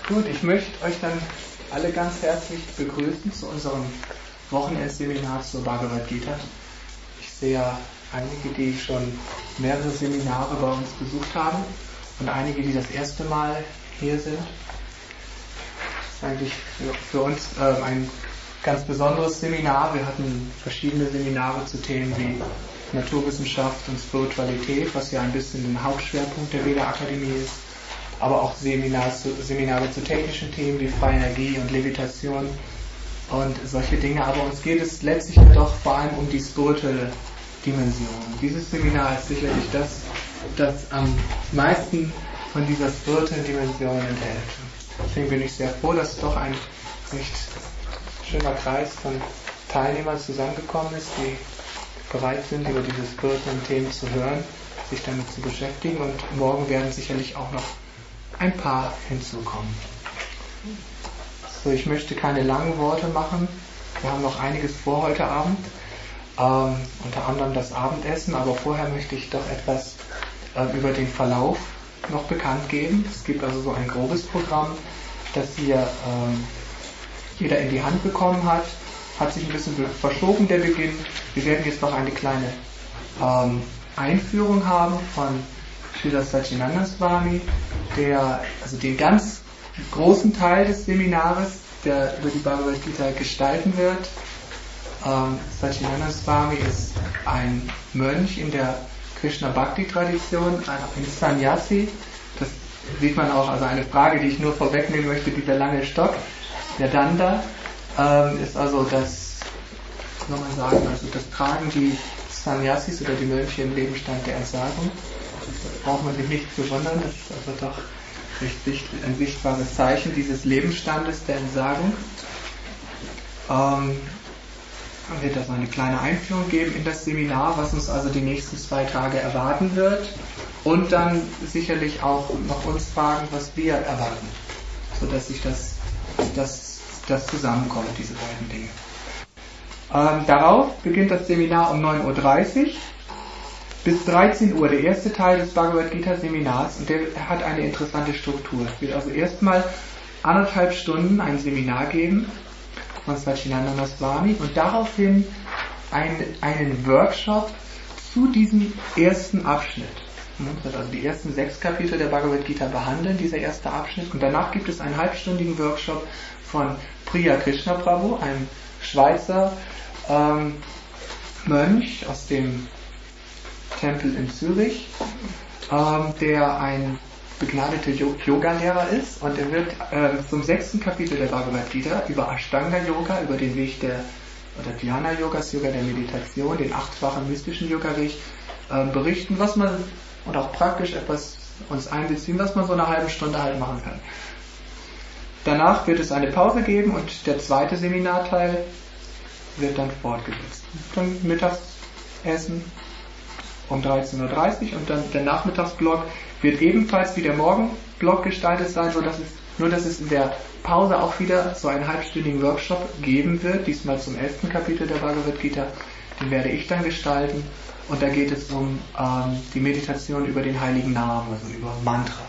Gut, ich möchte euch dann alle ganz herzlich begrüßen zu unserem Wochenendseminar zur Bhagavad Gita. Ich sehe ja einige, die schon mehrere Seminare bei uns besucht haben und einige, die das erste Mal hier sind. Das ist eigentlich für uns ein ganz besonderes Seminar. Wir hatten verschiedene Seminare zu Themen wie Naturwissenschaft und Spiritualität, was ja ein bisschen ein Hauptschwerpunkt der Veda-Akademie ist, aber auch Seminare zu technischen Themen wie freie Energie und Levitation und solche Dinge. Aber uns geht es letztlich doch vor allem um die spirituelle Dimension. Dieses Seminar ist sicherlich das am meisten von dieser spirituellen Dimension enthält. Deswegen bin ich sehr froh, dass doch ein recht schöner Kreis von Teilnehmern zusammengekommen ist, die bereit sind, über diese spirituellen Themen zu hören, sich damit zu beschäftigen, und morgen werden sicherlich auch noch ein paar hinzukommen. So, ich möchte keine langen Worte machen. Wir haben noch einiges vor heute Abend, unter anderem das Abendessen, aber vorher möchte ich doch etwas über den Verlauf noch bekannt geben. Es gibt also so ein grobes Programm, das hier jeder in die Hand bekommen hat. Hat sich ein bisschen verschoben, der Beginn. Wir werden jetzt noch eine kleine Einführung haben von Srila Satchidananda Swami, der also den ganz großen Teil des Seminares, der über die Bhagavad Gita gestalten wird. Satchidananda Swami ist ein Mönch in der Krishna-Bhakti-Tradition, ein Sannyasi. Das sieht man auch, also eine Frage, die ich nur vorwegnehmen möchte, dieser lange Stock, der Danda, ist also das, soll man sagen, also das tragen die Sannyasis oder die Mönche im Lebensstand der Entsagung. Da braucht man sich nicht zu wundern, das ist also doch ein sichtbares Zeichen dieses Lebensstandes der Entsagung. Dann wird also eine kleine Einführung geben in das Seminar, was uns also die nächsten 2 Tage erwarten wird, und dann sicherlich auch noch uns fragen, was wir erwarten, sodass sich das zusammenkommt, diese beiden Dinge. Darauf beginnt das Seminar um 9:30 Uhr bis 13 Uhr, der erste Teil des Bhagavad Gita Seminars, und der hat eine interessante Struktur. Es wird also erstmal 1,5 Stunden ein Seminar geben von Satchidananda Swami und daraufhin einen Workshop zu diesem ersten Abschnitt. Das wird also die ersten 6 Kapitel der Bhagavad Gita behandeln, dieser erste Abschnitt, und danach gibt es einen halbstündigen Workshop von Priya Krishna Prabhu, einem Schweizer Mönch aus dem Tempel in Zürich, der ein begnadeter Yoga-Lehrer ist, und er wird zum 6. Kapitel der Bhagavad Gita über Ashtanga-Yoga, über den Weg oder Dhyana-Yogas, Yoga der Meditation, den 8-fachen mystischen Yoga-Weg berichten, was man, und auch praktisch etwas uns einbeziehen, was man so eine halbe Stunde halt machen kann. Danach wird es eine Pause geben und der zweite Seminarteil wird dann fortgesetzt. Dann Mittagessen um 13:30 Uhr, und dann der Nachmittagsblock wird ebenfalls wie der Morgenblock gestaltet sein, nur dass es in der Pause auch wieder so einen halbstündigen Workshop geben wird, diesmal zum 11. Kapitel der Bhagavad Gita. Den werde ich dann gestalten, und da geht es um die Meditation über den heiligen Namen, also über Mantra.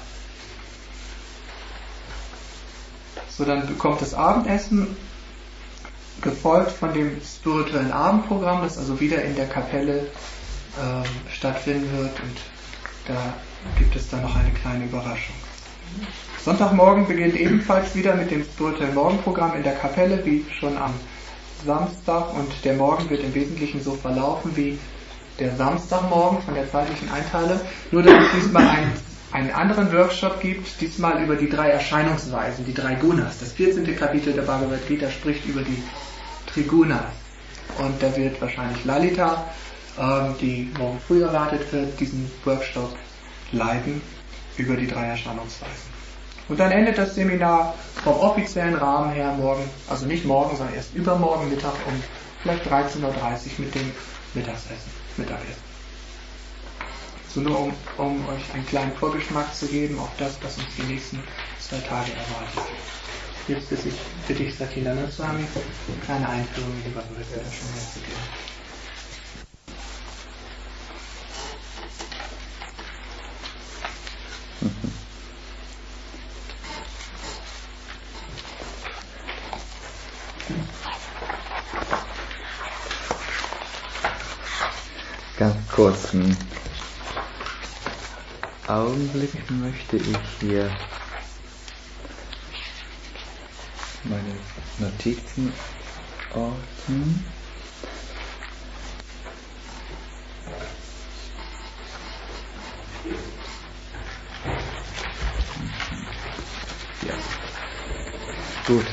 So, dann bekommt das Abendessen, gefolgt von dem spirituellen Abendprogramm, das also wieder in der Kapelle stattfinden wird, und da gibt es dann noch eine kleine Überraschung. Sonntagmorgen beginnt ebenfalls wieder mit dem spirituellen Morgenprogramm in der Kapelle, wie schon am Samstag, und der Morgen wird im Wesentlichen so verlaufen wie der Samstagmorgen von der zeitlichen Einteilung, nur dass es diesmal einen anderen Workshop gibt, diesmal über die 3 Erscheinungsweisen, die 3 Gunas. Das 14. Kapitel der Bhagavad Gita spricht über die Trigunas, und da wird wahrscheinlich Lalita, die morgen früh erwartet wird, diesen Workshop leiten über die 3 Erscheinungsweisen. Und dann endet das Seminar vom offiziellen Rahmen her morgen, also nicht morgen, sondern erst übermorgen Mittag um vielleicht 13:30 Uhr mit dem Mittagessen. So, nur um euch einen kleinen Vorgeschmack zu geben auf das, was uns die nächsten 2 Tage erwartet. Jetzt bitte ich Satchidananda Swami, eine kleine Einführung in die Bhagavad Gita schon mehr zu geben. Ganz kurzen Augenblick möchte ich hier meine Notizen ordnen. Ja. Gut.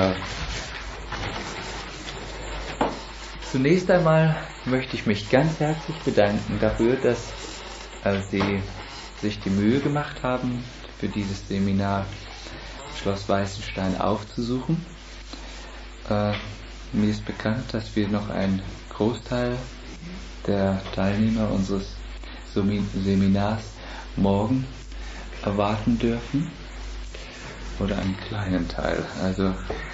Zunächst einmal möchte ich mich ganz herzlich bedanken dafür, dass Sie sich die Mühe gemacht haben, für dieses Seminar Schloss Weißenstein aufzusuchen. Mir ist bekannt, dass wir noch einen Großteil der Teilnehmer unseres Seminars morgen erwarten dürfen. Oder einen kleinen Teil. Also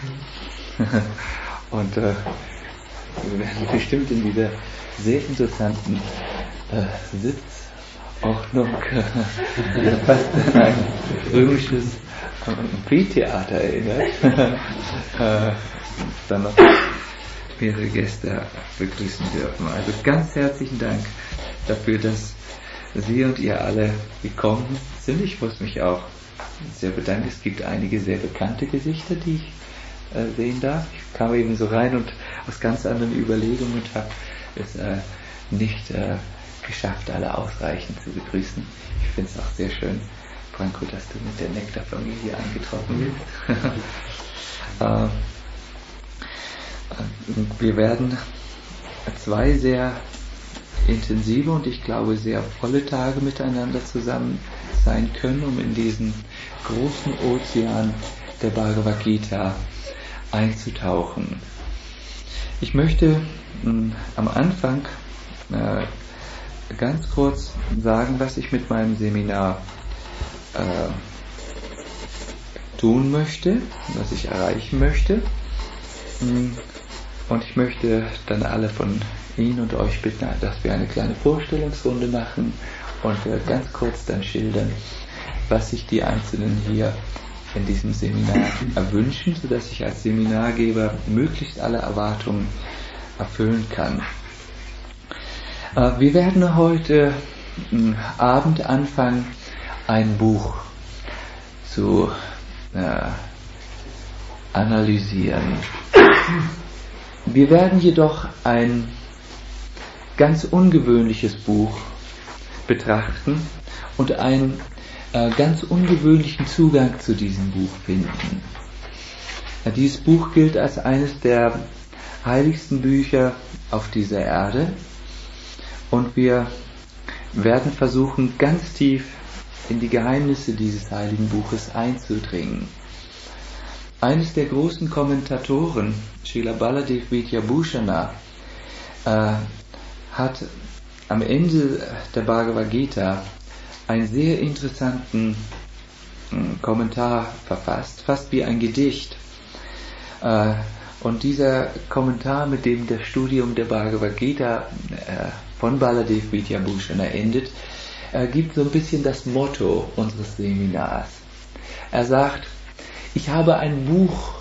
und wir werden bestimmt in dieser sehr interessanten Sitzordnung fast an ein römisches Amphitheater erinnert. Dann noch mehrere Gäste begrüßen dürfen. Also ganz herzlichen Dank dafür, dass Sie und ihr alle gekommen sind. Ich muss mich auch sehr bedanken. Es gibt einige sehr bekannte Gesichter, die ich sehen darf. Ich kam eben so rein und aus ganz anderen Überlegungen und habe es nicht geschafft, alle ausreichend zu begrüßen. Ich finde es auch sehr schön, Franco, dass du mit der Nektar-Familie angetroffen bist. Wir werden 2 sehr intensive und ich glaube sehr volle Tage miteinander zusammen sein können, um in diesen großen Ozean der Bhagavad Gita einzutauchen. Ich möchte am Anfang ganz kurz sagen, was ich mit meinem Seminar tun möchte, was ich erreichen möchte. Und ich möchte dann alle von Ihnen und euch bitten, dass wir eine kleine Vorstellungsrunde machen und ganz kurz dann schildern, was sich die Einzelnen hier in diesem Seminar erwünschen, sodass ich als Seminargeber möglichst alle Erwartungen erfüllen kann. Wir werden heute Abend anfangen, ein Buch zu analysieren. Wir werden jedoch ein ganz ungewöhnliches Buch betrachten und einen ganz ungewöhnlichen Zugang zu diesem Buch finden. Dieses Buch gilt als eines der heiligsten Bücher auf dieser Erde und wir werden versuchen, ganz tief in die Geheimnisse dieses heiligen Buches einzudringen. Eines der großen Kommentatoren, Srila Baladev Vidyabhushana, hat am Ende der Bhagavad Gita einen sehr interessanten Kommentar verfasst, fast wie ein Gedicht. Und dieser Kommentar, mit dem das Studium der Bhagavad Gita von Baladev Vidyabhushana endet, gibt so ein bisschen das Motto unseres Seminars. Er sagt, ich habe ein Boot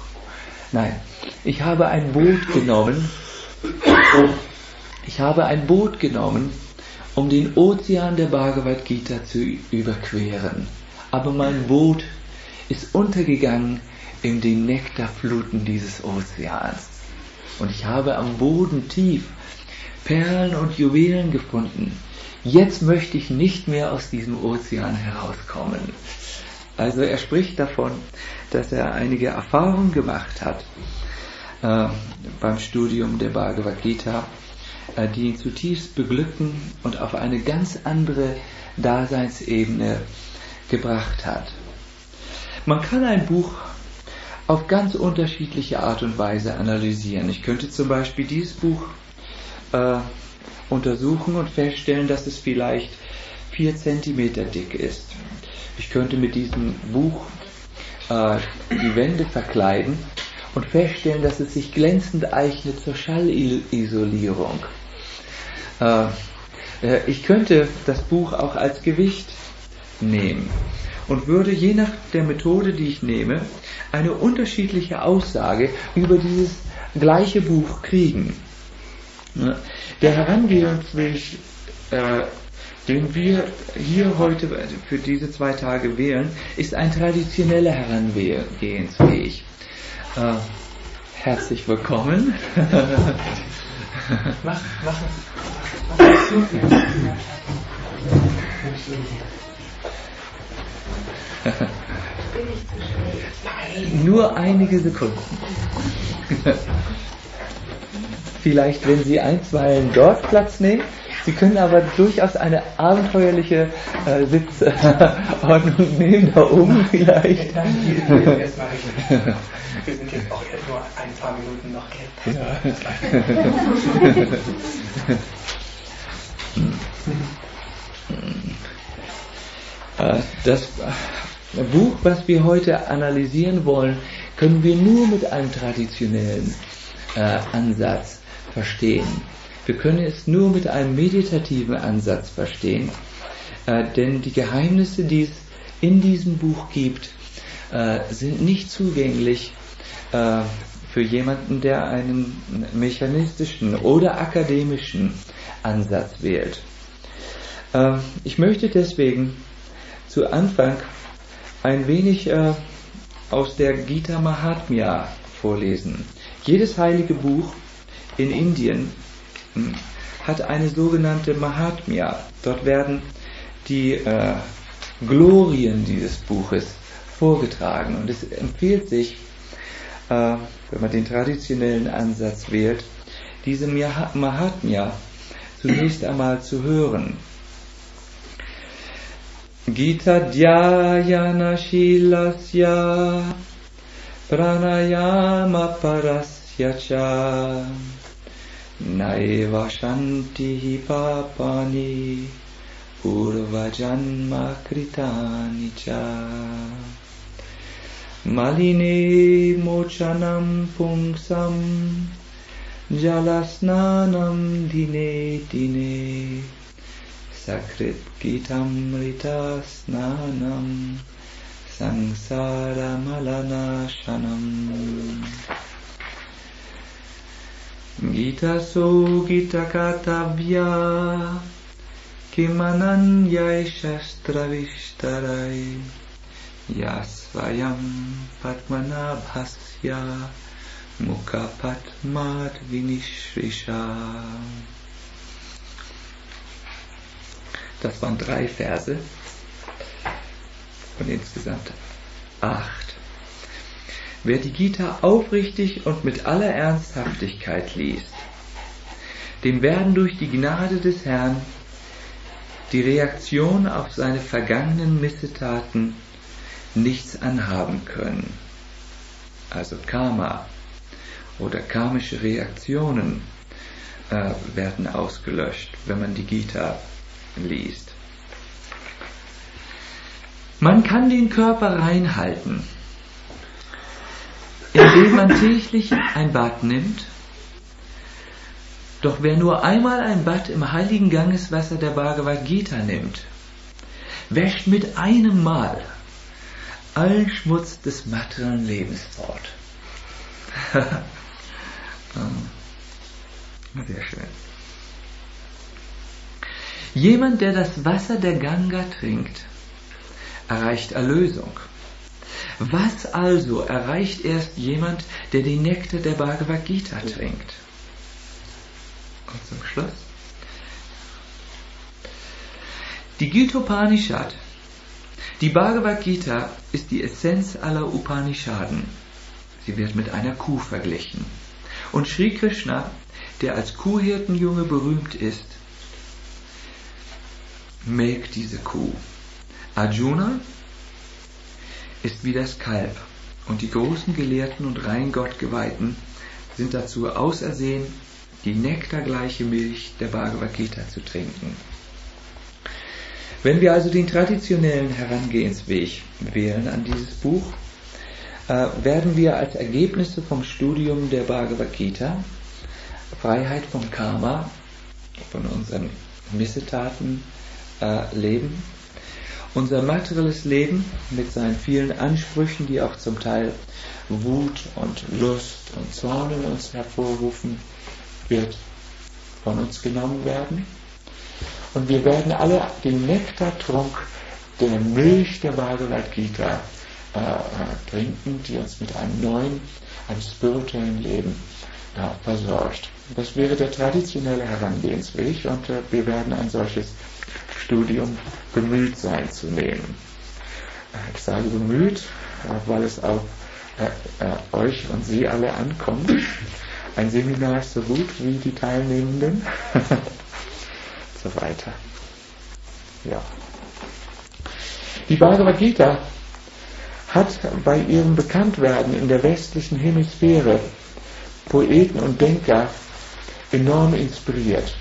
genommen, um den Ozean der Bhagavad Gita zu überqueren. Aber mein Boot ist untergegangen in den Nektarfluten dieses Ozeans. Und ich habe am Boden tief Perlen und Juwelen gefunden. Jetzt möchte ich nicht mehr aus diesem Ozean herauskommen. Also er spricht davon, dass er einige Erfahrungen gemacht hat beim Studium der Bhagavad Gita, die ihn zutiefst beglücken und auf eine ganz andere Daseinsebene gebracht hat. Man kann ein Buch auf ganz unterschiedliche Art und Weise analysieren. Ich könnte zum Beispiel dieses Buch untersuchen und feststellen, dass es vielleicht 4 Zentimeter dick ist. Ich könnte mit diesem Buch die Wände verkleiden und feststellen, dass es sich glänzend eignet zur Schallisolierung. Ich könnte das Buch auch als Gewicht nehmen und würde je nach der Methode, die ich nehme, eine unterschiedliche Aussage über dieses gleiche Buch kriegen. Der Herangehensweg, den wir hier heute für diese 2 Tage wählen, ist ein traditioneller Herangehensweg. Herzlich willkommen. Mach. Nur einige Sekunden. Vielleicht, wenn Sie einstweilen dort Platz nehmen. Sie können aber durchaus eine abenteuerliche Sitzordnung nehmen, da oben vielleicht. Nein, hier erstmal richten. Wir sind jetzt auch nur ein paar Minuten noch. Das Buch, was wir heute analysieren wollen, können wir nur mit einem traditionellen Ansatz verstehen. Wir können es nur mit einem meditativen Ansatz verstehen, denn die Geheimnisse, die es in diesem Buch gibt, sind nicht zugänglich für jemanden, der einen mechanistischen oder akademischen Ansatz wählt. Ich möchte deswegen zu Anfang ein wenig aus der Gita Mahatmya vorlesen. Jedes heilige Buch in Indien hat eine sogenannte Mahatmya. Dort werden die Glorien dieses Buches vorgetragen. Und es empfiehlt sich, wenn man den traditionellen Ansatz wählt, diese Mahatmya zunächst einmal zu hören. Gita Dhyayana Shilasya Pranayama Parasya Cha Naiva Shanti Papani Purvajanma Kritani Cha Maline Mochanam Pungsam Jalasnanam Dine Dine Sakrit Gitamrita Snanam Sangsara Malana Shanam Gita So Gita Katavya Kimananyai Shastravistarai Yasvayam Padmanabhasya Mukha Padmat Vinishrisha. Das waren 3 Verse von insgesamt 8. Wer die Gita aufrichtig und mit aller Ernsthaftigkeit liest, dem werden durch die Gnade des Herrn die Reaktion auf seine vergangenen Missetaten nichts anhaben können. Also Karma oder karmische Reaktionen werden ausgelöscht, wenn man die Gita liest. Man kann den Körper reinhalten, indem man täglich ein Bad nimmt. Doch wer nur einmal ein Bad im heiligen Gangeswasser der Bhagavad Gita nimmt, wäscht mit einem Mal allen Schmutz des materiellen Lebens fort. Sehr schön. Jemand, der das Wasser der Ganga trinkt, erreicht Erlösung. Was also erreicht erst jemand, der den Nektar der Bhagavad Gita trinkt? Und zum Schluss. Die Gita-Upanishad, die Bhagavad Gita, ist die Essenz aller Upanishaden. Sie wird mit einer Kuh verglichen. Und Sri Krishna, der als Kuhhirtenjunge berühmt ist, melkt diese Kuh. Arjuna ist wie das Kalb und die großen Gelehrten und rein Gottgeweihten sind dazu ausersehen, die nektargleiche Milch der Bhagavad Gita zu trinken. Wenn wir also den traditionellen Herangehensweg wählen an dieses Buch, werden wir als Ergebnisse vom Studium der Bhagavad Gita Freiheit vom Karma, von unseren Missetaten leben, unser materielles Leben mit seinen vielen Ansprüchen, die auch zum Teil Wut und Lust und Zorn in uns hervorrufen, wird von uns genommen werden. Und wir werden alle den Nektartrunk der Milch der Bhagavad Gita trinken, die uns mit einem spirituellen Leben versorgt. Das wäre der traditionelle Herangehensweg und wir werden ein solches Studium bemüht sein zu nehmen. Ich sage bemüht, weil es auf euch und Sie alle ankommt. Ein Seminar ist so gut wie die Teilnehmenden. So weiter. Ja. Die Bhagavad Gita hat bei ihrem Bekanntwerden in der westlichen Hemisphäre Poeten und Denker enorm inspiriert.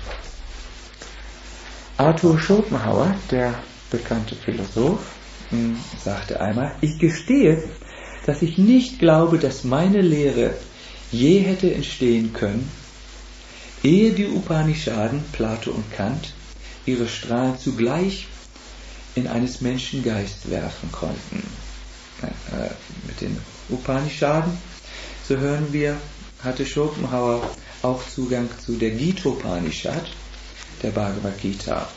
Arthur Schopenhauer, der bekannte Philosoph, sagte einmal: Ich gestehe, dass ich nicht glaube, dass meine Lehre je hätte entstehen können, ehe die Upanishaden, Plato und Kant, ihre Strahlen zugleich in eines Menschen Geist werfen konnten. Mit den Upanishaden, so hören wir, hatte Schopenhauer auch Zugang zu der Gita-Upanishad, der Bhagavad Gita.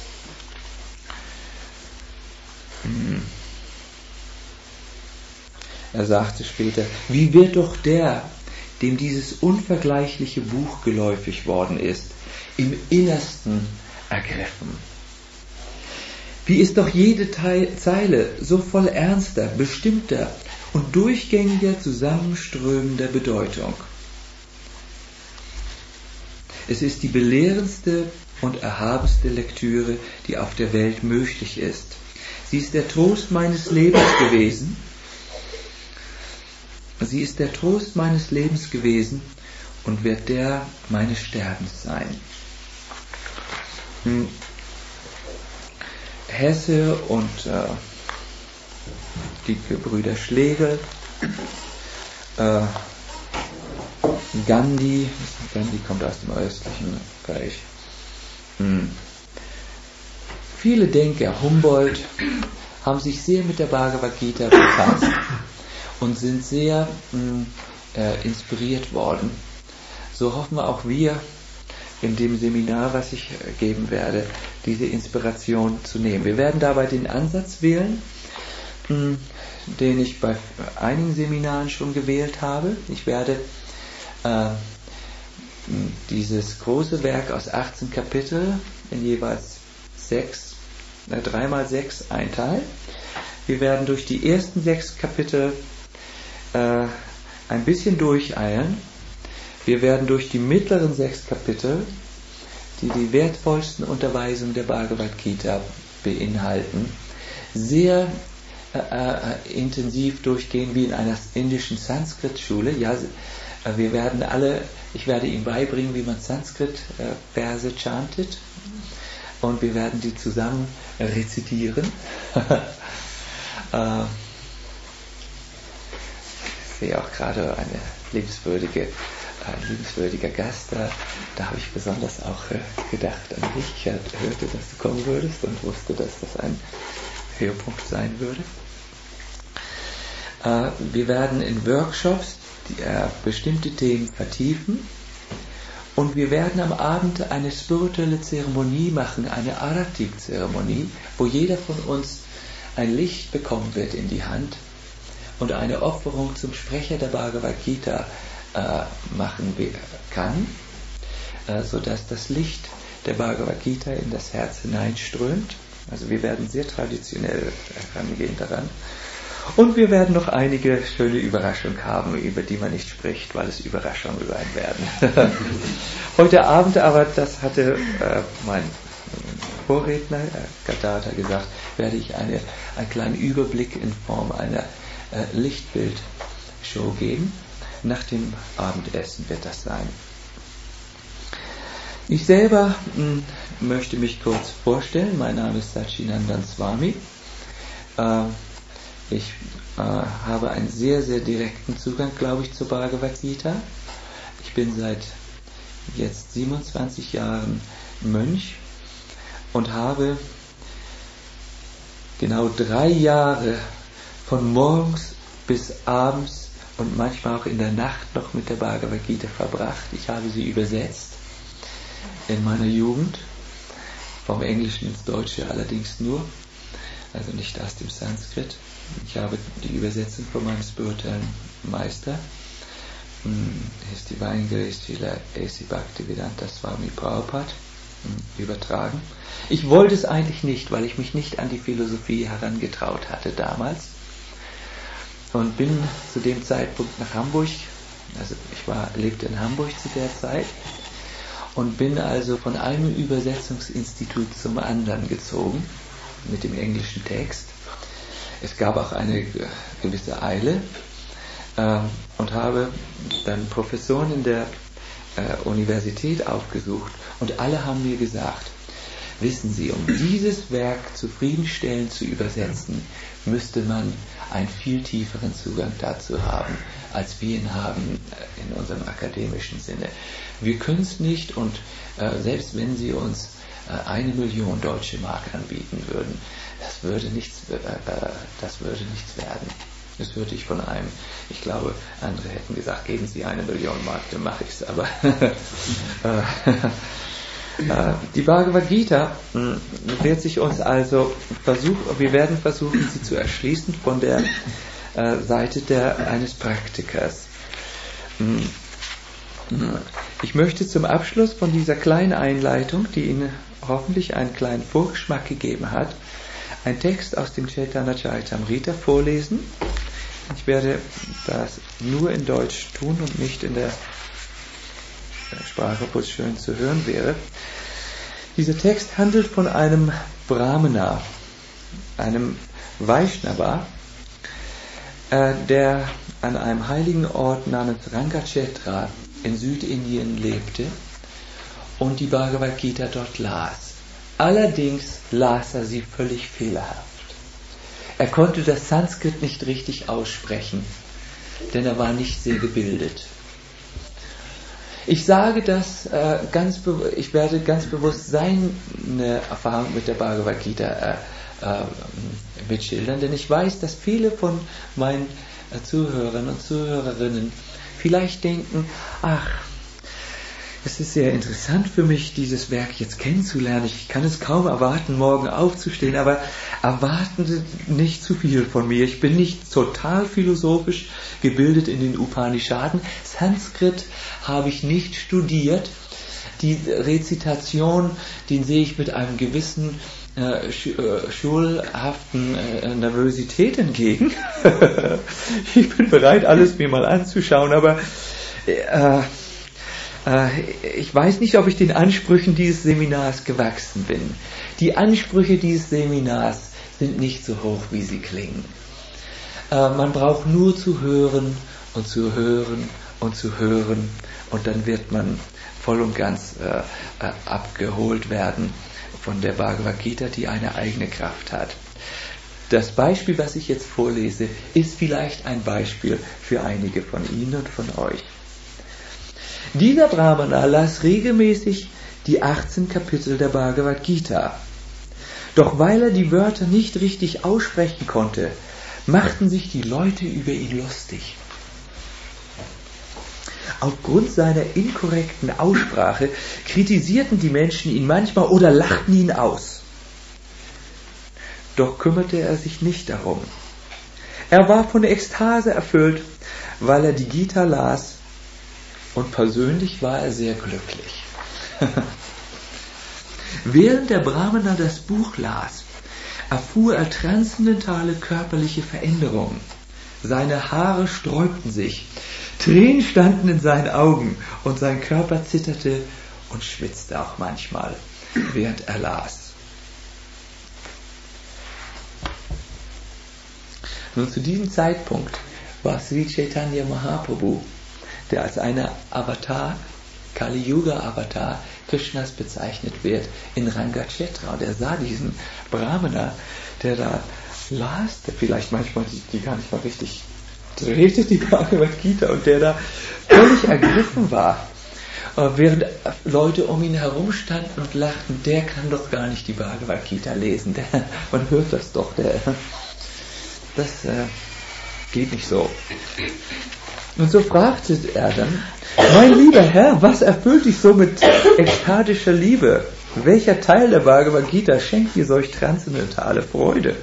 Er sagte später: Wie wird doch der, dem dieses unvergleichliche Buch geläufig worden ist, im Innersten ergriffen? Wie ist doch jede Zeile so voll ernster, bestimmter und durchgängiger zusammenströmender Bedeutung? Es ist die belehrendste und erhabenste Lektüre, die auf der Welt möglich ist. Sie ist der Trost meines Lebens gewesen. Sie ist der Trost meines Lebens gewesen und wird der meines Sterbens sein. Hesse und die Gebrüder Schlegel, Gandhi kommt aus dem östlichen Reich. Viele Denker, Humboldt, haben sich sehr mit der Bhagavad Gita befasst und sind sehr inspiriert worden. So hoffen wir auch wir in dem Seminar, was ich geben werde, diese Inspiration zu nehmen. Wir werden dabei den Ansatz wählen, den ich bei einigen Seminaren schon gewählt habe. Ich werde dieses große Werk aus 18 Kapitel in jeweils 3x6 einteilen. Wir werden durch die ersten 6 Kapitel ein bisschen durcheilen. Wir werden durch die mittleren 6 Kapitel, die die wertvollsten Unterweisungen der Bhagavad Gita beinhalten, sehr intensiv durchgehen wie in einer indischen Sanskrit-Schule. Ja, ich werde Ihnen beibringen, wie man Sanskrit-Verse chantet, und wir werden die zusammen rezitieren. Ich sehe auch gerade ein liebenswürdiger Gast, da habe ich besonders auch gedacht an dich. Ich hörte, dass du kommen würdest und wusste, dass das ein Höhepunkt sein würde. Wir werden in Workshops bestimmte Themen vertiefen und wir werden am Abend eine spirituelle Zeremonie machen, eine Arati-Zeremonie, wo jeder von uns ein Licht bekommen wird in die Hand und eine Opferung zum Sprecher der Bhagavad Gita machen kann, sodass das Licht der Bhagavad Gita in das Herz hineinströmt. Also wir werden sehr traditionell herangehen daran. Und wir werden noch einige schöne Überraschungen haben, über die man nicht spricht, weil es Überraschungen sein werden. Heute Abend aber, das hatte mein Vorredner, Gadata, gesagt, werde ich einen kleinen Überblick in Form einer Lichtbildshow geben. Nach dem Abendessen wird das sein. Ich selber möchte mich kurz vorstellen. Mein Name ist Satchinandan Swami. Ich habe einen sehr, sehr direkten Zugang, glaube ich, zur Bhagavad Gita. Ich bin seit jetzt 27 Jahren Mönch und habe genau 3 Jahre von morgens bis abends und manchmal auch in der Nacht noch mit der Bhagavad Gita verbracht. Ich habe sie übersetzt in meiner Jugend, vom Englischen ins Deutsche allerdings nur, also nicht aus dem Sanskrit. Ich habe die Übersetzung von meinem spirituellen Meister, His Divine Grace Srila A.C. Bhaktivedanta Swami Prabhupada, übertragen. Ich wollte es eigentlich nicht, weil ich mich nicht an die Philosophie herangetraut hatte damals, und bin zu dem Zeitpunkt nach Hamburg, also ich lebte in Hamburg zu der Zeit, und bin also von einem Übersetzungsinstitut zum anderen gezogen mit dem englischen Text. Es gab auch eine gewisse Eile, und habe dann Professoren in der Universität aufgesucht, und alle haben mir gesagt, wissen Sie, um dieses Werk zufriedenstellend zu übersetzen, müsste man einen viel tieferen Zugang dazu haben, als wir ihn haben in unserem akademischen Sinne. Wir können es nicht, und selbst wenn Sie uns 1 Million deutsche Mark anbieten würden, das würde nichts werden. Das würde ich von einem, ich glaube, andere hätten gesagt, geben Sie 1 Million Mark, dann mache ich es, aber die Bhagavad Gita wird sich uns also wir werden versuchen, sie zu erschließen von der Seite eines Praktikers. Ich möchte zum Abschluss von dieser kleinen Einleitung, die Ihnen hoffentlich einen kleinen Vorgeschmack gegeben hat, einen Text aus dem Chaitanya Charitamrita vorlesen. Ich werde das nur in Deutsch tun und nicht in der Sprache, wo es schön zu hören wäre. Dieser Text handelt von einem Brahmana, einem Vaishnava, der an einem heiligen Ort namens Rangakshetra in Südindien lebte und die Bhagavad Gita dort las. Allerdings las er sie völlig fehlerhaft. Er konnte das Sanskrit nicht richtig aussprechen, denn er war nicht sehr gebildet. Ich sage das ich werde ganz bewusst seine Erfahrung mit der Bhagavad Gita mitschildern, denn ich weiß, dass viele von meinen Zuhörern und Zuhörerinnen vielleicht denken, ach, es ist sehr interessant für mich, dieses Werk jetzt kennenzulernen. Ich kann es kaum erwarten, morgen aufzustehen, aber erwarten Sie nicht zu viel von mir. Ich bin nicht total philosophisch gebildet in den Upanishaden. Sanskrit habe ich nicht studiert. Die Rezitation, den sehe ich mit einem gewissen schulhaften Nervosität entgegen. Ich bin bereit, alles mir mal anzuschauen, aber ich weiß nicht, ob ich den Ansprüchen dieses Seminars gewachsen bin. Die Ansprüche dieses Seminars sind nicht so hoch, wie sie klingen. Man braucht nur zu hören und zu hören und zu hören, und dann wird man voll und ganz abgeholt werden von der Bhagavad Gita, die eine eigene Kraft hat. Das Beispiel, was ich jetzt vorlese, ist vielleicht ein Beispiel für einige von Ihnen und von euch. Dieser Brahmana las regelmäßig die 18 Kapitel der Bhagavad Gita. Doch weil er die Wörter nicht richtig aussprechen konnte, machten sich die Leute über ihn lustig. Aufgrund seiner inkorrekten Aussprache kritisierten die Menschen ihn manchmal oder lachten ihn aus. Doch kümmerte er sich nicht darum. Er war von Ekstase erfüllt, weil er die Gita las, und persönlich war er sehr glücklich. Während der Brahmana das Buch las, erfuhr er transzendentale körperliche Veränderungen. Seine Haare sträubten sich, Tränen standen in seinen Augen und sein Körper zitterte und schwitzte auch manchmal, während er las. Nun, zu diesem Zeitpunkt war Sri Chaitanya Mahaprabhu, der als eine Avatar, Kali-Yuga-Avatar Krishnas bezeichnet wird, in Rangakshetra. Und er sah diesen Brahmana, der da las, der vielleicht manchmal die gar nicht mal richtig drehte, die Bhagavad Gita, und der da völlig ergriffen war, während Leute um ihn herum standen und lachten, der kann doch gar nicht die Bhagavad Gita lesen, man hört das doch, das geht nicht so. Und so fragte er dann: Mein lieber Herr, was erfüllt dich so mit ekstatischer Liebe? Welcher Teil der Bhagavad Gita schenkt dir solch transzendentale Freude?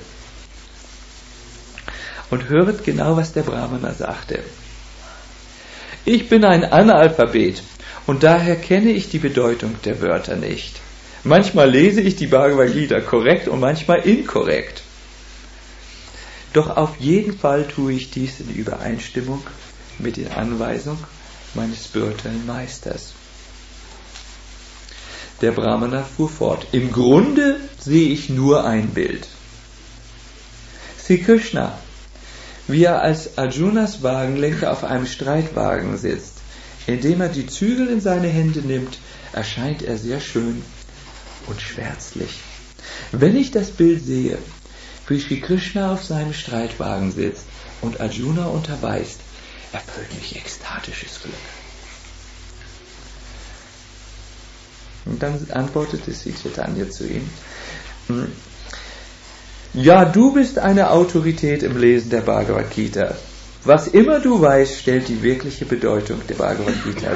Und höret genau, was der Brahmana sagte. Ich bin ein Analphabet und daher kenne ich die Bedeutung der Wörter nicht. Manchmal lese ich die Bhagavad Gita korrekt und manchmal inkorrekt. Doch auf jeden Fall tue ich dies in Übereinstimmung mit den Anweisungen meines spirituellen Meisters. Der Brahmana fuhr fort: Im Grunde sehe ich nur ein Bild. Sri Krishna, wie er als Arjunas Wagenlenker auf einem Streitwagen sitzt, indem er die Zügel in seine Hände nimmt, erscheint er sehr schön und schwärzlich. Wenn ich das Bild sehe, wie Sri Krishna auf seinem Streitwagen sitzt und Arjuna unterweist, erfüllt mich ekstatisches Glück. Und dann antwortete Sri Chaitanya zu ihm: Ja, du bist eine Autorität im Lesen der Bhagavad Gita. Was immer du weißt, stellt die wirkliche Bedeutung der Bhagavad Gita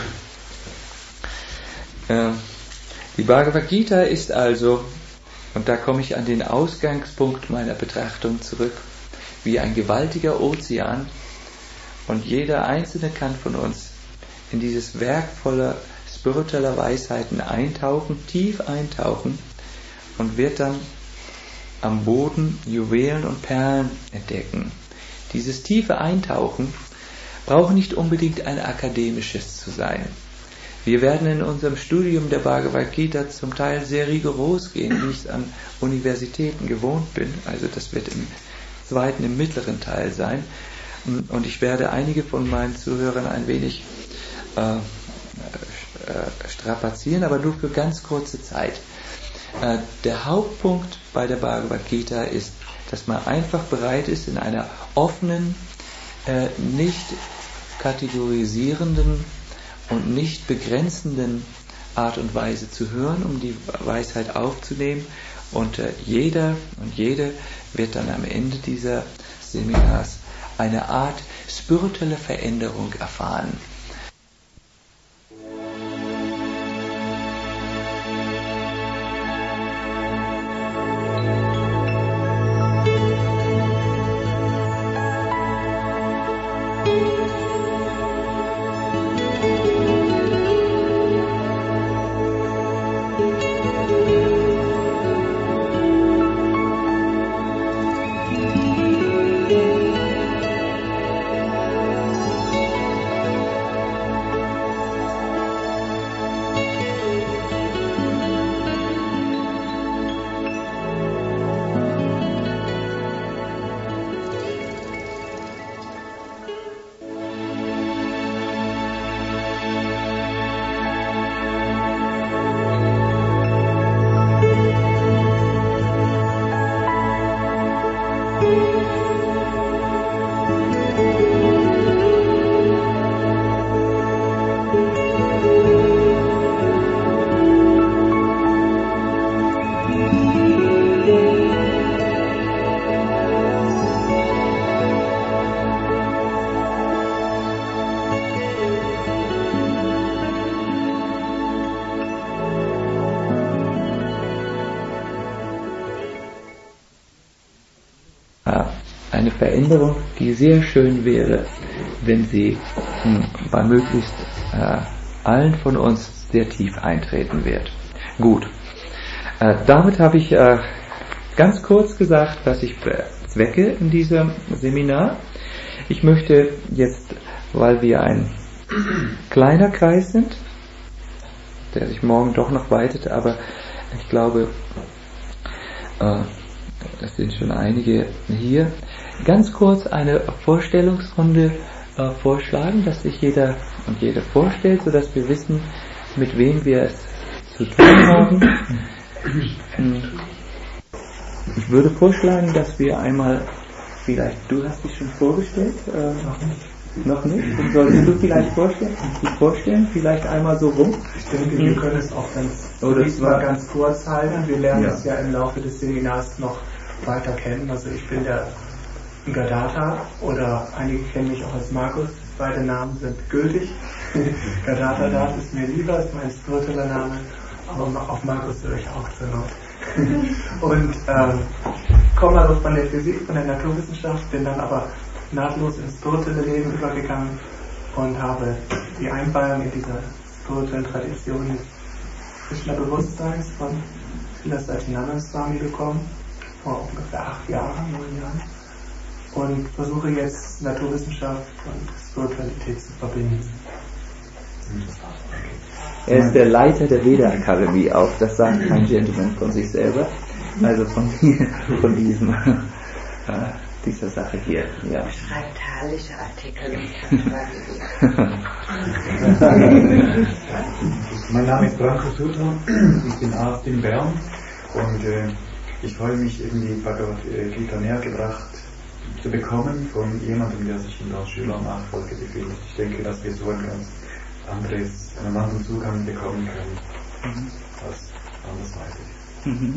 dar. Die Bhagavad Gita ist also, und da komme ich an den Ausgangspunkt meiner Betrachtung zurück, wie ein gewaltiger Ozean, und jeder Einzelne kann von uns in dieses Werk voller spiritueller Weisheiten eintauchen, tief eintauchen, und wird dann am Boden Juwelen und Perlen entdecken. Dieses tiefe Eintauchen braucht nicht unbedingt ein akademisches zu sein. Wir werden in unserem Studium der Bhagavad Gita zum Teil sehr rigoros gehen, wie ich es an Universitäten gewohnt bin. Also das wird im mittleren Teil sein. Und ich werde einige von meinen Zuhörern ein wenig strapazieren, aber nur für ganz kurze Zeit. Der Hauptpunkt bei der Bhagavad Gita ist, dass man einfach bereit ist, in einer offenen, nicht kategorisierenden und nicht begrenzenden Art und Weise zu hören, um die Weisheit aufzunehmen. Und jeder und jede wird dann am Ende dieser Seminars eine Art spirituelle Veränderung erfahren. Eine Veränderung, die sehr schön wäre, wenn sie bei möglichst allen von uns sehr tief eintreten wird. Gut, damit habe ich ganz kurz gesagt, was ich bezwecke in diesem Seminar. Ich möchte jetzt, weil wir ein kleiner Kreis sind, der sich morgen doch noch weitet, aber ich glaube, das sind schon einige hier, ganz kurz eine Vorstellungsrunde vorschlagen, dass sich jeder und jede vorstellt, sodass wir wissen, mit wem wir es zu tun haben. Ich würde vorschlagen, dass wir einmal, vielleicht, du hast dich schon vorgestellt? Noch nicht? Dann solltest du vielleicht vorstellen, vielleicht einmal so rum. Ich denke, wir können es auch ganz kurz halten. Wir lernen es ja im Laufe des Seminars noch weiter kennen. Also ich bin der Gadadhar, oder einige kennen mich auch als Markus. beide Namen sind gültig. Gadata Das ist mir lieber, ist mein spiritueller Name, aber auf Markus höre ich auch zur Not. Und komme also von der Physik, von der Naturwissenschaft, bin dann aber nahtlos ins spirituelle Leben übergegangen und habe die Einweihung in dieser spirituellen Tradition des Krishna-Bewusstseins von Srila Satyananda Swami bekommen, vor ungefähr 9 Jahren. Und versuche jetzt Naturwissenschaft und Spiritualität zu verbinden. Er ist der Leiter der Veda-Akademie auch, das sagt kein Gentleman von sich selber, also von dieser Sache hier. Ja. Er schreibt herrliche Artikel. Mein Name ist Branko Sutra, ich bin Arzt in Bern und ich freue mich, irgendwie Bhagavad Gita näher gebracht zu bekommen von jemandem, der sich in der Schülernachfolge befindet. Ich denke, dass wir so einen anderen Zugang bekommen können als andersweitig.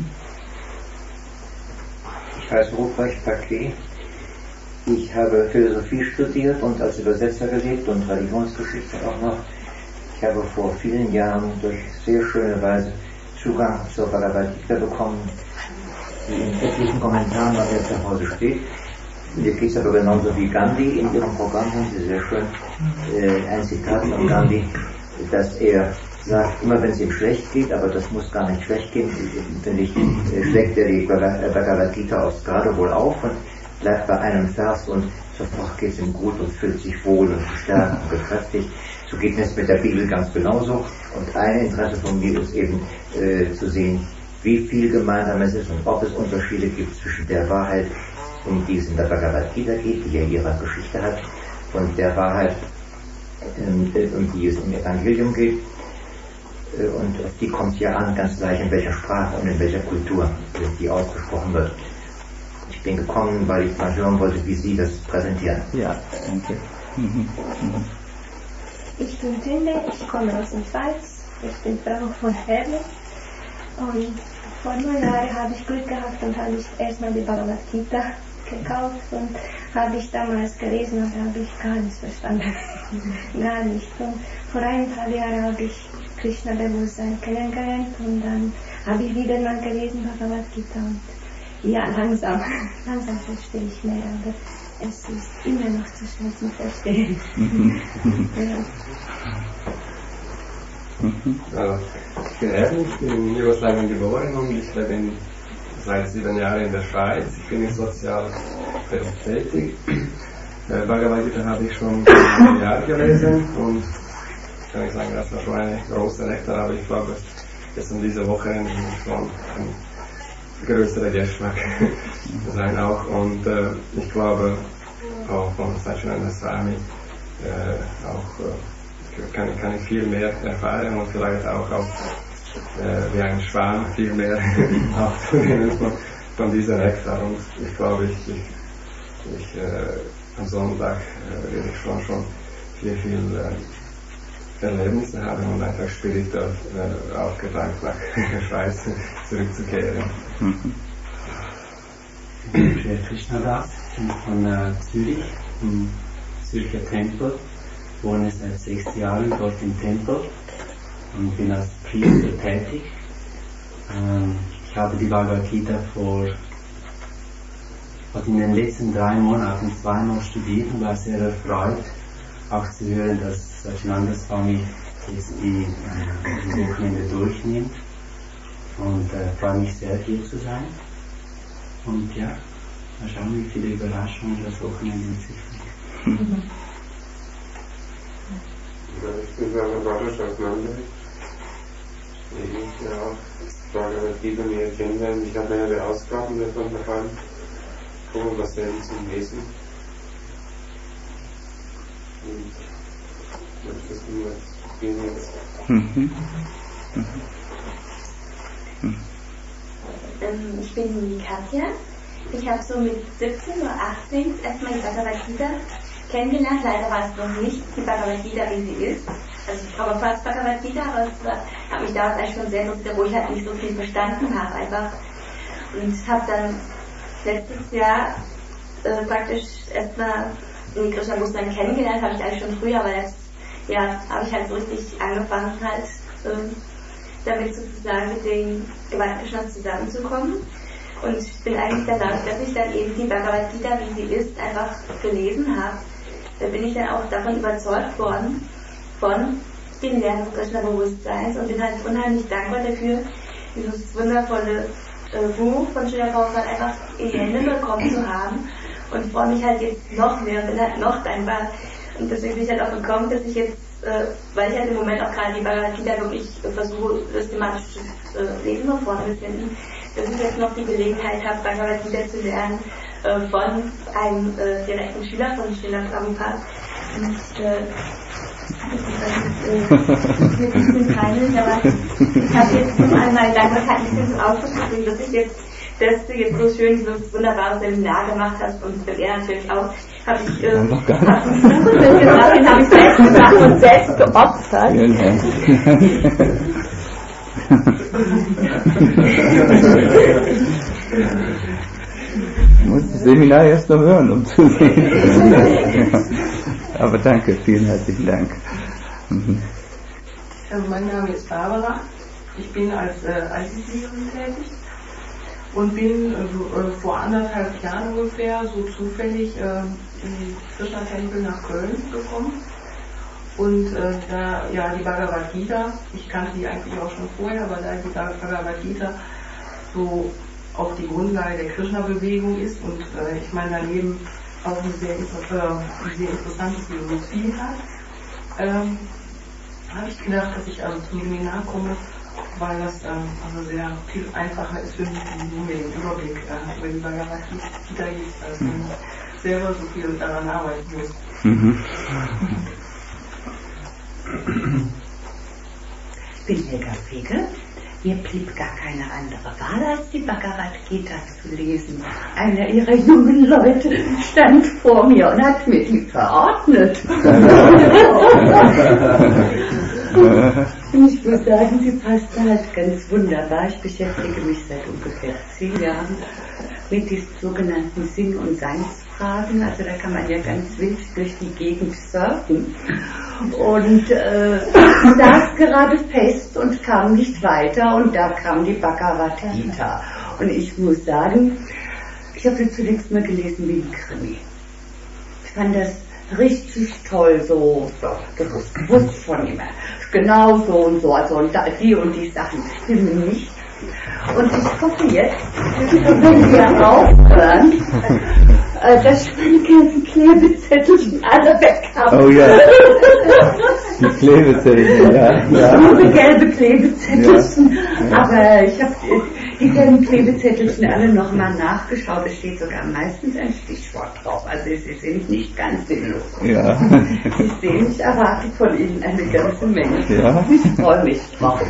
Ich heiße Ruprecht Paquet. Ich habe Philosophie studiert und als Übersetzer gelebt und Religionsgeschichte auch noch. Ich habe vor vielen Jahren durch sehr schöne Weise Zugang zur Bhagavad Gita bekommen, die in etlichen Kommentaren bei mir zu Hause steht. Hier geht es aber genauso wie Gandhi in ihrem Programm, haben Sie sehr schön ein Zitat von Gandhi, dass er sagt, immer wenn es ihm schlecht geht, aber das muss gar nicht schlecht gehen, finde ich, schlägt er die Bhagavad Gita aufs Gerade wohl auf und bleibt bei einem Vers und sofort geht es ihm gut und fühlt sich wohl und gestärkt und gekräftigt. So geht mir es mit der Bibel ganz genauso. Und ein Interesse von mir ist eben zu sehen, wie viel gemeinsam es ist und ob es Unterschiede gibt zwischen der Wahrheit, um die es in der Bhagavad Gita geht, die ja ihre Geschichte hat, und der Wahrheit, um die es im Evangelium geht. Und auf die kommt es ja an, ganz gleich in welcher Sprache und in welcher Kultur die ausgesprochen wird. Ich bin gekommen, weil ich mal hören wollte, wie Sie das präsentieren. Ja, danke. Ich bin Tünde, ich komme aus der Schweiz, ich bin Frau von Herrlich und vor 9 Jahren habe ich Glück gehabt und habe ich erstmal die Bhagavad Gita gekauft und habe ich damals gelesen und habe ich gar nichts verstanden. Gar nicht. Und vor 1,5 Jahren habe ich Krishna-Bewusstsein kennengelernt und dann habe ich wieder mal gelesen Bhagavad Gita und ja, langsam verstehe ich mehr, aber es ist immer noch zu schnell zu verstehen. Also, ich bin Erwin, ich bin in Jugoslawien geboren und ich lebe seit 7 Jahren in der Schweiz. Ich bin in Sozialfeld tätig. Bhagavad Gita habe ich schon 1 Jahr gelesen und kann ich sagen, das war schon eine große Nektar, aber ich glaube, dass in dieser Woche schon ein größerer Geschmack sein auch. Und ich glaube, auch von Satyananda Swami kann ich viel mehr erfahren und vielleicht auch wie ein Schwan viel mehr aufzunehmen von dieser Nektar. Und ich glaube, am Sonntag werde ich schon viel Erlebnisse haben und einfach spirituell aufgetankt nach Schweiz zurückzukehren. Ich bin Krishna Das, bin von Zürich, im Zürcher Tempel, wohne seit 6 Jahren dort im Tempel und bin als Priester tätig. Ich habe die Bhagavad Gita in den letzten 3 Monaten 2-mal studiert und war sehr erfreut, auch zu hören, dass Satyananda Swami jetzt die Wochenende durchnimmt und freue mich sehr, hier zu sein. Und ja, mal schauen, wie viele Überraschungen das Wochenende mit sich bringt. Ich bin Sarah Barasch aus Nürnberg. Ich auch Bhagavad Gita näher kennenlernen. Ich habe mehrere Ausgaben davon bekommen. Komme was selten zum Lesen. Und das nur jetzt. Ich bin die Katja. Ich habe so mit 17 oder 18 erstmal die Bhagavad Gita kennengelernt. Leider war es noch nicht die Bhagavad Gita, wie sie ist. Also ich glaube fast Bhagavad Gita, aber es hat mich damals eigentlich schon sehr interessiert, wo ich halt nicht so viel verstanden habe einfach. Und habe dann letztes Jahr praktisch erstmal Krishnabewusstsein kennengelernt habe ich eigentlich schon früher, aber jetzt habe ich halt so richtig angefangen halt damit sozusagen mit den Gewalten Krishnas zusammenzukommen. Und ich bin eigentlich danach, dass ich dann eben die Bhagavad Gita, wie sie ist, einfach gelesen habe. Da bin ich dann auch davon überzeugt worden, von den Lehren des Krishna-Bewusstseins, und bin halt unheimlich dankbar dafür, dieses wundervolle Buch von Srila Prabhupada einfach in die Hände bekommen zu haben, und freue mich halt jetzt noch mehr, bin halt noch dankbar. Und deswegen bin ich halt auch gekommen, dass ich jetzt, weil ich halt im Moment auch gerade die Bhagavad Gita wirklich versuche, systematisch zu lesen und vorne zu finden, dass ich jetzt noch die Gelegenheit habe, Bhagavad Gita zu lernen von einem direkten Schüler von Srila Prabhupada. Und das ist mir ein bisschen peinlich, aber ich habe jetzt zum einmal Dankbarkeit ein bisschen zum Ausdruck gebracht, dass du jetzt so schön so ein wunderbares Seminar gemacht hast, und für er natürlich auch, habe ich ein Buch mitgebracht, den habe ich selbst gemacht und selbst geopfert. Ich muss das Seminar erst noch hören, um zu sehen. Aber danke, vielen herzlichen Dank. Mein Name ist Barbara. Ich bin als IT-Lehrerin tätig und bin vor 1,5 Jahren ungefähr so zufällig in den Krishna-Tempel nach Köln gekommen. Und da die Bhagavad Gita, ich kannte die eigentlich auch schon vorher, aber da die Bhagavad Gita so auf die Grundlage der Krishna-Bewegung ist und ich meine daneben auch eine sehr interessante Philosophie hat, habe ich gedacht, dass ich also zum Seminar komme, weil das also sehr viel einfacher ist für mich, wenn mir den Überblick über die Bhagavad Gita gibt, als wenn ich selber so viel daran arbeiten muss. Ich bin Helga Fege. Mir blieb gar keine andere Wahl, als die Bhagavad Gita zu lesen. Einer ihrer jungen Leute stand vor mir und hat mir die verordnet. Und ich muss sagen, sie passte halt ganz wunderbar. Ich beschäftige mich seit ungefähr 10 Jahren mit diesen sogenannten Sinn- und Seinsfragen. Also da kann man ja ganz wild durch die Gegend surfen. Und saß gerade fest und kam nicht weiter, und da kam die Bhagavad Gita. Und ich muss sagen, ich habe sie zunächst mal gelesen wie ein Krimi. Ich fand das richtig toll, so gewusst schon immer. Genau so und so, also und die Sachen stimmen nicht. Und ich hoffe jetzt, wenn wir aufhören, dass ich meine ganzen Klebezettelchen alle weg habe. Oh ja. Die Klebezettelchen, ja. Nur gelbe Klebezettelchen. Ja. Aber ich habe die gelben Klebezettelchen alle nochmal nachgeschaut. Es steht sogar meistens ein Stichwort drauf. Also sie sind nicht ganz sinnlos. Ja. Sie sehen, ich erwarte von Ihnen eine ganze Menge. Ja. Ich freue mich drauf.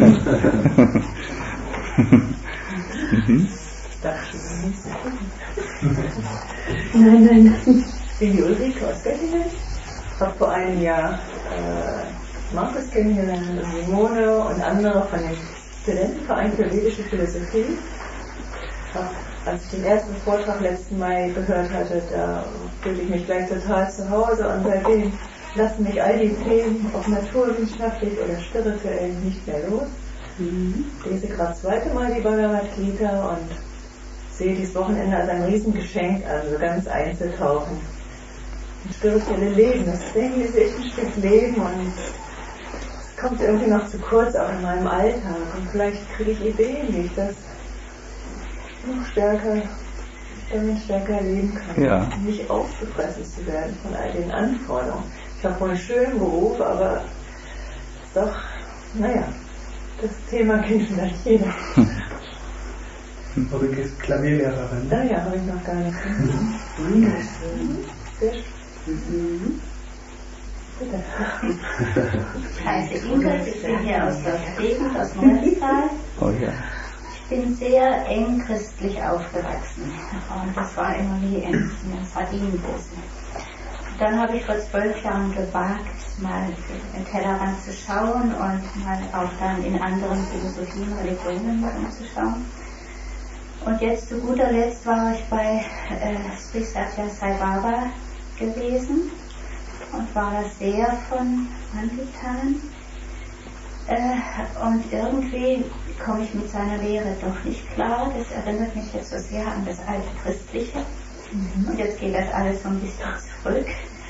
Nein. Ich bin die Ulrike aus Göttingen. Ich habe vor einem Jahr Markus kennengelernt, Simone und andere von dem Studentenverein für vedische Philosophie. Als ich den ersten Vortrag letzten Mai gehört hatte, da fühlte ich mich gleich total zu Hause, und seitdem lassen mich all die Themen, ob naturwissenschaftlich oder spirituell, nicht mehr los. Ich lese gerade das 2. Mal die Bhagavad Gita und sehe dieses Wochenende als ein Riesengeschenk, also ganz einzutauchen. Das spirituelle Leben, das denke ich, ist echt ein Stück Leben, und es kommt irgendwie noch zu kurz auch in meinem Alltag, und vielleicht kriege ich Ideen, wie ich das noch stärker leben kann, ja. Nicht aufgefressen zu werden von all den Anforderungen. Ich habe wohl einen schönen Beruf, aber doch, das Thema kennt vielleicht jeder. Aber du bist Klavierlehrerin. Ja, habe ich noch gar nicht. Sehr schön. Bitte. Ich heiße Ingrid, ich bin hier aus der Gegend, aus Neustal. Oh ja. Ich bin sehr eng christlich aufgewachsen, und das war immer wie in Sardinenbusen. Dann habe ich vor 12 Jahren gewagt, mal in den Tellerrand zu schauen und mal auch dann in anderen Philosophien, Religionen mal umzuschauen. Und jetzt zu guter Letzt war ich bei Sri Satya Sai Baba gelesen und war da sehr von angetan. Und irgendwie komme ich mit seiner Lehre doch nicht klar. Das erinnert mich jetzt so sehr an das alte Christliche. Und jetzt geht das alles so ein bisschen zurück.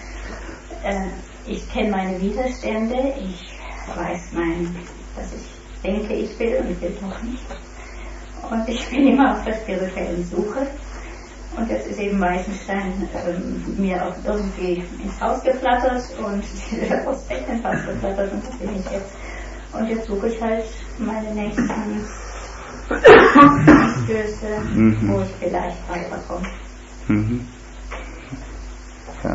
Ich kenne meine Widerstände. Ich weiß dass ich denke, ich will und ich will doch nicht. Und ich bin immer auf der spirituellen Suche. Und jetzt ist eben Weissenstein mir auch irgendwie ins Haus geflattert und der Prospekt ins Haus geflattert und das bin ich jetzt. Und jetzt suche ich halt meine nächsten Stöße, wo ich vielleicht weiterkomme. Ja.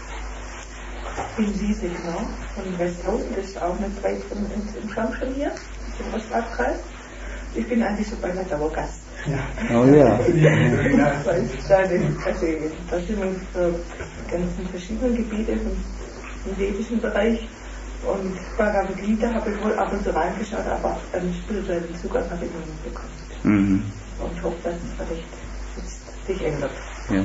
In Siesignau von Westhausen, das ist auch nicht weit im Schwammschen hier, im Ostwaldkreis. Ich bin eigentlich so bei der Dauergast. Ja. Oh ja. Weil ich da sind wir für ganzen verschiedenen Gebiete im vedischen Bereich. Und Bhagavad Gita habe ich wohl ab und zu reingeschaut, aber einen spirituellen Zugang habe ich noch nicht bekommen. Und hoffe, dass es vielleicht jetzt sich ändert. Ja.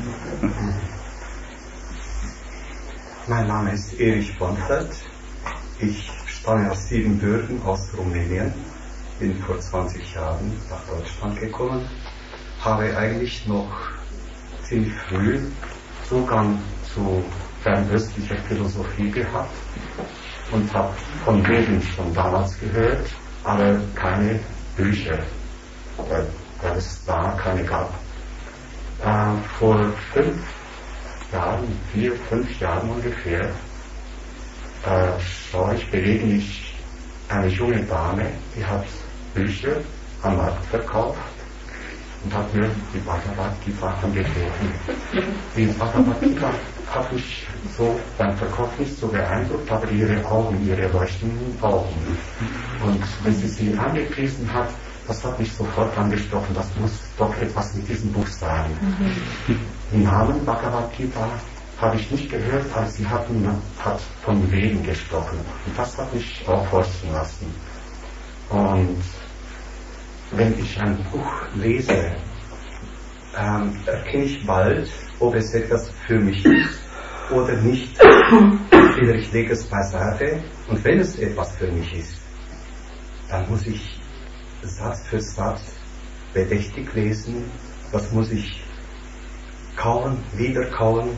Mein Name ist Erich Bonfert. Ich stamme aus Siebenbürgen aus Rumänien. Bin vor 20 Jahren nach Deutschland gekommen. Habe eigentlich noch ziemlich früh Zugang zu fernöstlicher Philosophie gehabt. Und habe von denen schon damals gehört, aber keine Bücher, weil es da keine gab. Vor 4-5 Jahren ungefähr, sah ich gelegentlich eine junge Dame, die hat Bücher am Markt verkauft und hat mir die Bhagavad Gita angeboten. Die Bhagavad Gita hat mich so beim Verkauf nicht so beeindruckt, aber ihre Augen, ihre leuchtenden Augen. Und wenn sie angepriesen hat, das hat mich sofort angesprochen, das muss doch etwas mit diesem Buch sein. Den Namen Bhagavad Gita habe ich nicht gehört, aber sie hat von Leben gesprochen. Und das hat mich aufhorchen lassen. Und wenn ich ein Buch lese, erkenne ich bald, ob es etwas für mich ist oder nicht. Entweder ich lege es beiseite und wenn es etwas für mich ist, dann muss ich Satz für Satz bedächtig lesen, das muss ich kauen, wieder kauen,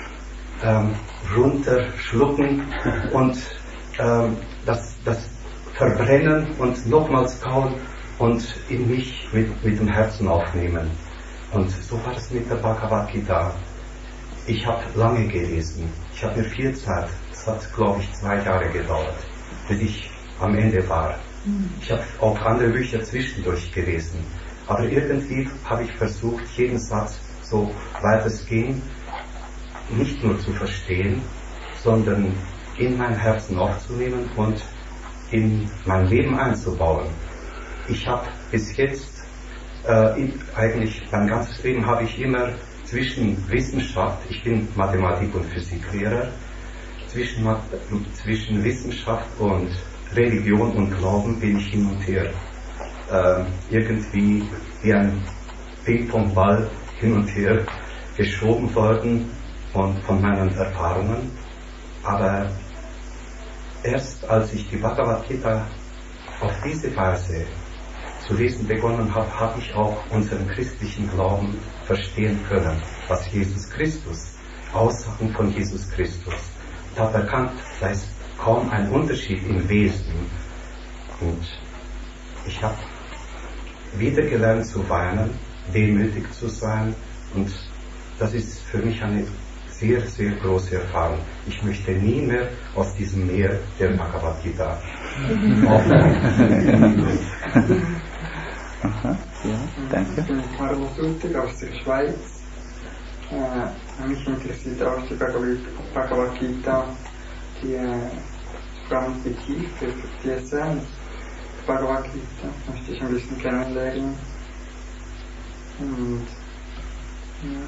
runterschlucken und das verbrennen und nochmals kauen und in mich mit dem Herzen aufnehmen. Und so war es mit der Bhagavad Gita. Ich habe lange gelesen. Ich habe mir viel Zeit, es hat glaube ich 2 Jahre gedauert, bis ich am Ende war. Ich habe auch andere Bücher zwischendurch gelesen. Aber irgendwie habe ich versucht, jeden Satz, so weit es ging, nicht nur zu verstehen, sondern in mein Herzen aufzunehmen und in mein Leben einzubauen. Ich habe bis jetzt, eigentlich mein ganzes Leben habe ich immer zwischen Wissenschaft, ich bin Mathematik- und Physiklehrer, zwischen Wissenschaft und Religion und Glauben bin ich hin und her. Irgendwie wie ein Ping-Pong-Ball hin und her geschoben worden von meinen Erfahrungen. Aber erst als ich die Bhagavad Gita auf diese Weise zu lesen begonnen habe, habe ich auch unseren christlichen Glauben verstehen können, was Jesus Christus, Aussagen von Jesus Christus. Ich habe erkannt, da ist kaum ein Unterschied im Wesen. Und ich habe wieder gelernt zu weinen, demütig zu sein, und das ist für mich eine sehr, sehr große Erfahrung. Ich möchte nie mehr aus diesem Meer der Bhagavad Gita aufhören. Aha, ja, danke. Ich bin Carlo Sutig aus der Schweiz. Mich interessiert auch die Bhagavad Gita, vor allem die Tiefe, die Essenz der Bhagavad Gita möchte ich ein bisschen kennenlernen. Und ja.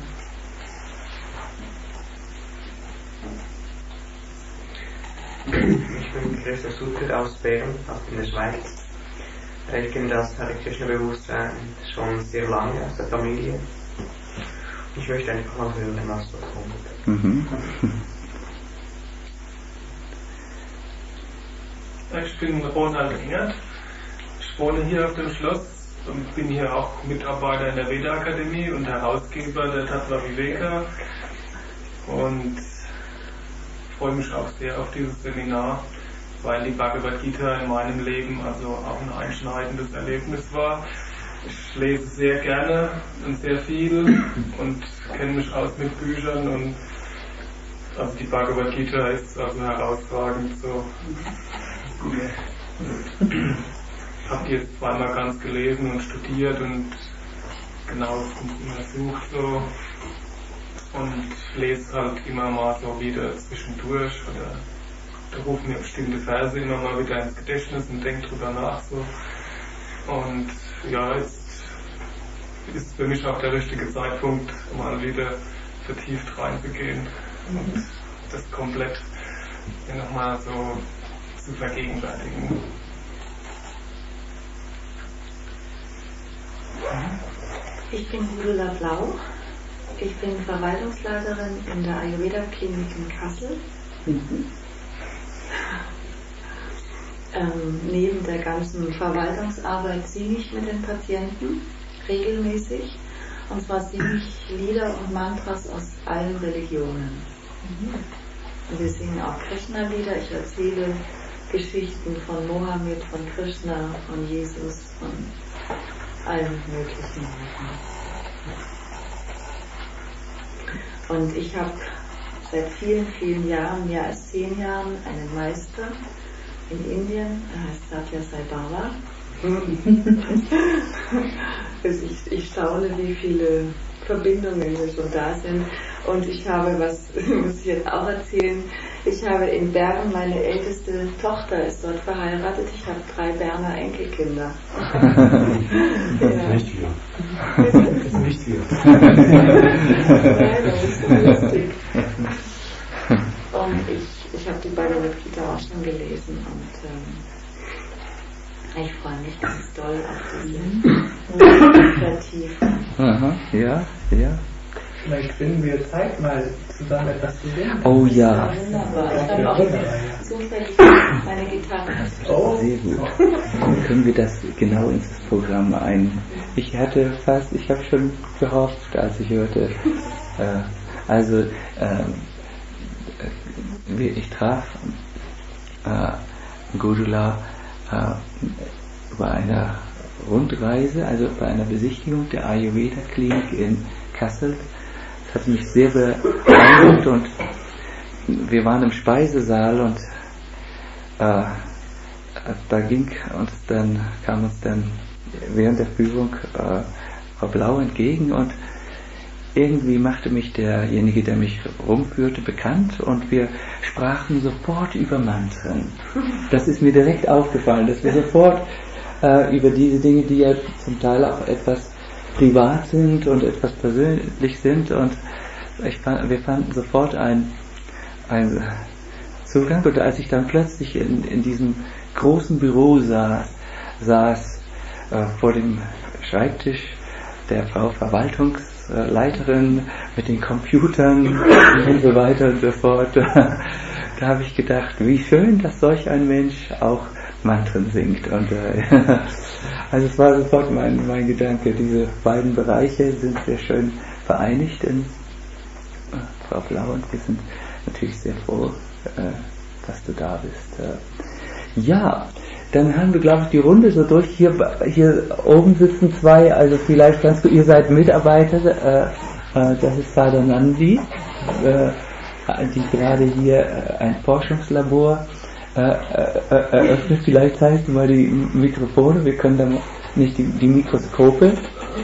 Ich bin Christoph Sutter aus Bern, in der Schweiz. Ich kenne das Hare Krishna Bewusstsein schon sehr lange aus der Familie. Ich möchte einfach mal hören, was dort kommt. Mhm. Ich bin Ronald Engert. Ich wohne hier auf dem Schloss und bin hier auch Mitarbeiter in der Veda-Akademie und Herausgeber der Tattva Viveka und freue mich auch sehr auf dieses Seminar, weil die Bhagavad Gita in meinem Leben also auch ein einschneidendes Erlebnis war. Ich lese sehr gerne und sehr viel und kenne mich aus mit Büchern und also die Bhagavad Gita ist also herausragend so. Ich habe die jetzt zweimal ganz gelesen und studiert und genau untersucht so und lese halt immer mal so wieder zwischendurch oder da rufen mir bestimmte Verse immer mal wieder ins Gedächtnis und denke drüber nach so. Und ja, jetzt ist für mich auch der richtige Zeitpunkt, mal wieder vertieft reinzugehen und das komplett nochmal so zu vergegenwärtigen. Ich bin Gudula Blau. Ich bin Verwaltungsleiterin in der Ayurveda-Klinik in Kassel. Neben der ganzen Verwaltungsarbeit singe ich mit den Patienten regelmäßig. Und zwar singe ich Lieder und Mantras aus allen Religionen. Und wir singen auch Krishna-Lieder. Ich erzähle Geschichten von Mohammed, von Krishna, von Jesus, von allen möglichen Leuten. Und ich habe seit vielen, vielen Jahren, mehr als 10 Jahren, einen Meister in Indien, er heißt Satya Sai Baba. Ich staune, wie viele Verbindungen hier schon da sind. Und ich habe, was muss ich jetzt auch erzählen, ich habe in Bern, meine älteste Tochter ist dort verheiratet, ich habe 3 Berner Enkelkinder. Nicht viel. Nicht viel. Nein, das ist so lustig. Und ich habe die Bhagavad Gita auch schon gelesen und ich freue mich ganz doll auf diese Vertiefung. Aha, ja. Vielleicht finden wir Zeit, mal zusammen etwas zu singen. Oh ja. Wunderbar. Ich habe auch zufällig meine Gitarre. Sehr gut. Dann können wir das genau ins Programm ein. Ich habe schon gehofft, als ich hörte, ich traf Gudula bei einer Rundreise, also bei einer Besichtigung der Ayurveda-Klinik in Kassel. Das hat mich sehr beeindruckt und wir waren im Speisesaal und da kam uns dann während der Führung Frau Blau entgegen und irgendwie machte mich derjenige, der mich rumführte, bekannt und wir sprachen sofort über Mantren. Das ist mir direkt aufgefallen, dass wir sofort über diese Dinge, die ja zum Teil auch etwas privat sind und etwas persönlich sind und wir fanden sofort einen Zugang und als ich dann plötzlich in diesem großen Büro saß vor dem Schreibtisch der Frau Verwaltungsleiterin mit den Computern und so weiter und so fort, da habe ich gedacht, wie schön, dass solch ein Mensch auch Mantren singt und also es war sofort mein Gedanke, diese beiden Bereiche sind sehr schön vereinigt in Frau Blau und wir sind natürlich sehr froh, dass du da bist. Ja, dann haben wir, glaube ich, die Runde so durch. Hier oben sitzen 2, also vielleicht kannst du, ihr seid Mitarbeiter, das ist Sadhanandi, die gerade hier ein Forschungslabor eröffnet. Vielleicht zeigst du mal die Mikrofone, wir können dann nicht die Mikroskope.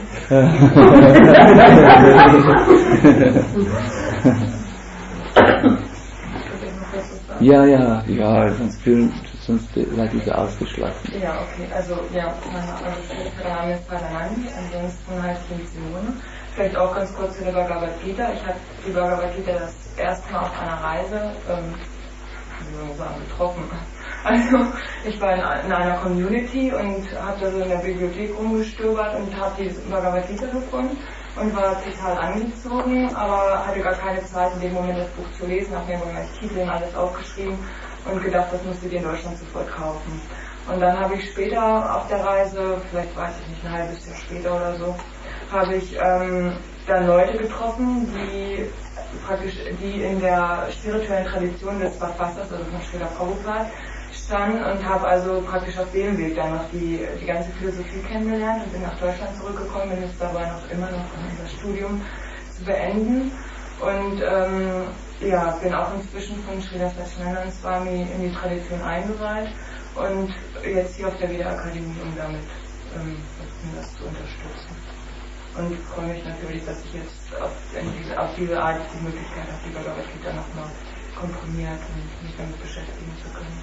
Ja, sonst seid ihr ausgeschlossen. Ja, okay, also ja, mein Name ist Sadhanandi, ansonsten heißt ich Simone. Vielleicht auch ganz kurz zu der Bhagavad Gita. Ich habe die Bhagavad Gita das erste Mal auf einer Reise, getroffen. Also ich war in einer Community und habe da so in der Bibliothek rumgestöbert und habe die Bhagavad Gita gefunden und war total angezogen, aber hatte gar keine Zeit in dem Moment das Buch zu lesen, habe mir immer meinen Titel und alles aufgeschrieben und gedacht, das musst du dir in Deutschland sofort kaufen. Und dann habe ich später auf der Reise, vielleicht weiß ich nicht, ein halbes Jahr später oder so, habe ich dann Leute getroffen, die in der spirituellen Tradition des Verfassers, also von Srila Prabhupada, standen und habe also praktisch auf dem Weg dann noch die ganze Philosophie kennengelernt und bin nach Deutschland zurückgekommen, bin jetzt dabei immer noch das Studium zu beenden und bin auch inzwischen von Srila Satchidananda Swami in die Tradition eingeweiht und jetzt hier auf der Veda-Akademie, um damit das zu unterstützen. Und freue mich natürlich, dass ich jetzt auf diese Art die Möglichkeit habe, die Bhagavad Gita nochmal komprimiert und mich damit beschäftigen zu können.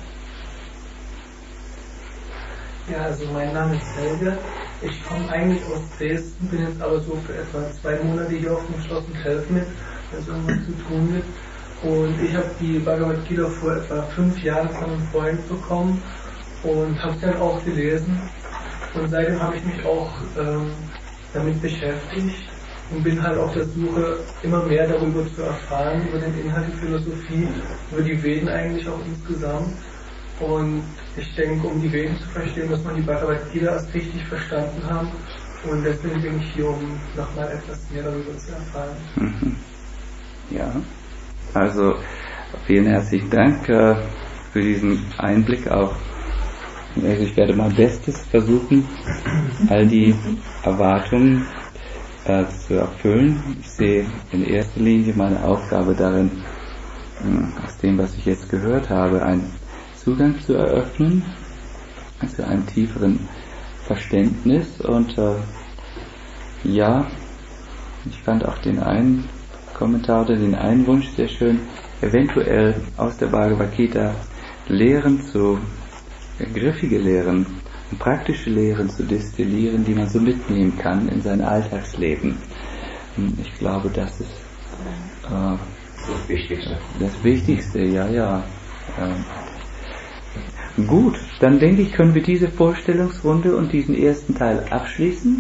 Ja, also mein Name ist Helge. Ich komme eigentlich aus Dresden, bin jetzt aber so für etwa 2 Monate hier auf dem Schloss und helfe mit, wenn es irgendwas zu tun gibt. Und ich habe die Bhagavad Gita vor etwa 5 Jahren von einem Freund bekommen und habe es dann auch gelesen. Und seitdem habe ich mich auch damit beschäftigt und bin halt auf der Suche, immer mehr darüber zu erfahren, über den Inhalt der Philosophie, über die Veden eigentlich auch insgesamt. Und ich denke, um die Veden zu verstehen, muss man die Bhagavad Gita erst richtig verstanden haben. Und deswegen bin ich hier, um nochmal etwas mehr darüber zu erfahren. Mhm. Ja, also vielen herzlichen Dank für diesen Einblick auch. Also ich werde mein Bestes versuchen, all die Erwartungen zu erfüllen. Ich sehe in erster Linie meine Aufgabe darin, aus dem, was ich jetzt gehört habe, einen Zugang zu eröffnen, zu einem tieferen Verständnis. Und ich fand auch den einen Kommentar oder den einen Wunsch sehr schön, eventuell aus der Bhagavad Gita griffige Lehren und praktische Lehren zu destillieren, die man so mitnehmen kann in sein Alltagsleben. Ich glaube, das ist das Wichtigste. Das Wichtigste, ja. Gut, dann denke ich, können wir diese Vorstellungsrunde und diesen ersten Teil abschließen.